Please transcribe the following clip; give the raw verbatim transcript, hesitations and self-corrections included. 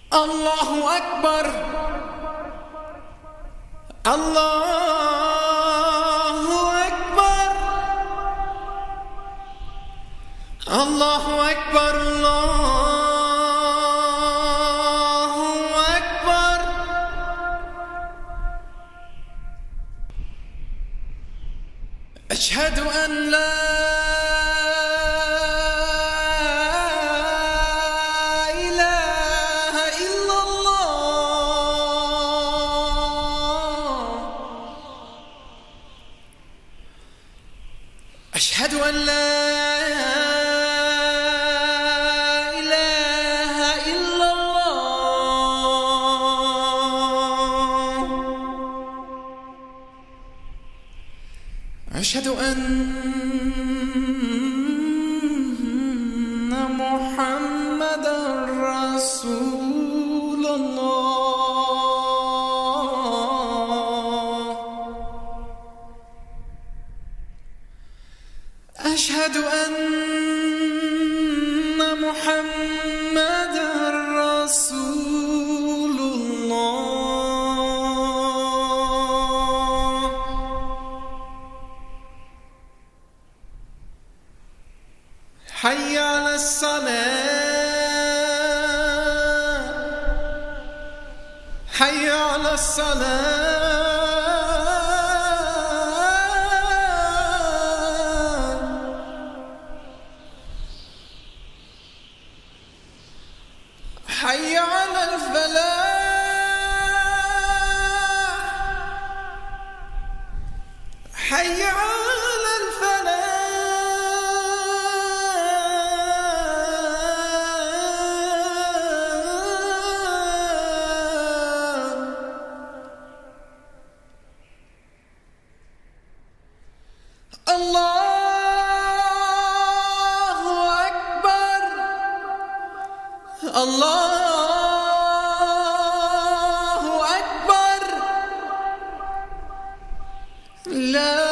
الله أكبر الله أكبر الله أكبر الله أكبر. أشهد أن لا إله إلا الله. أشهد أن لا إله إلا الله. أشهد أن محمدًا رسول الله. أشهد أن محمدًا رسول الله. حي على الصلاة حي على الصلاة. حي على الفلاح حي على الفلاح. الله أكبر الله أكبر. لا